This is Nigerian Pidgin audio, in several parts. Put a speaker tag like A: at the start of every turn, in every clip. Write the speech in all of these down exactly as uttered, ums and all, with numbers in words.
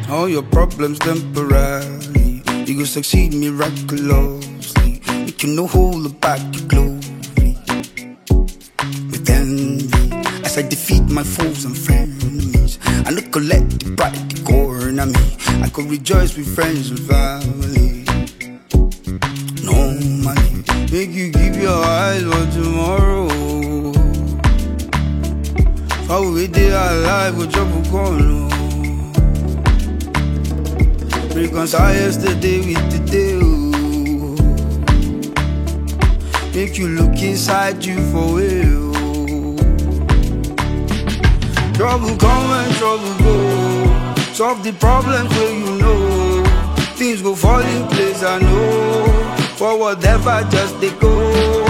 A: All your problems temporary. You go succeed miraculously. You can no hold back your glory. With envy, as I defeat my foes and frenemies, I no collect the pride, the corner me. I could rejoice with friends and family. No money, make you keep your eyes on tomorrow. How we did our life with trouble corner. Reconcile yesterday with today. Oh. Make you look inside you for real. Trouble come and trouble go. Solve the problems where you know. Things go fall in place, I know. For whatever, just they go.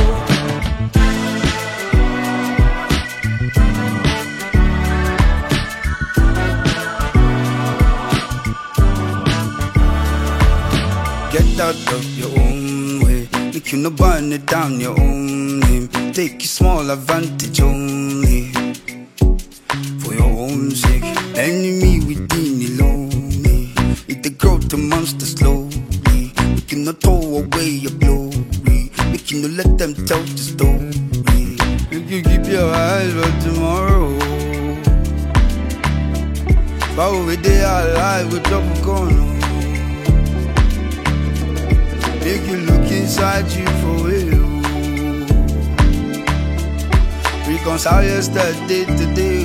A: Get out of your own way. Make you no burn it down your own name. Take your small advantage only. For your own sake. Enemy within you lonely. It they grow to monster slowly. Make you no throw away your glory. Make you no let them tell the story. Make you keep your eyes on tomorrow. But we day alive with trouble going. Make you look inside you for real. Reconcile yesterday today.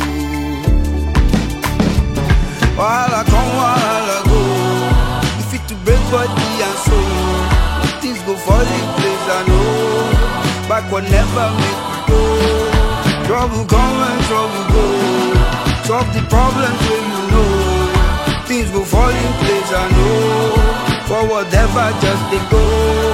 A: While I come, while I go. If it to break body and soul, things go fall in place, I know. Back will never make you go. Trouble come and trouble go. Solve the problems where you know. Things go fall in place, I know. For whatever, just they go.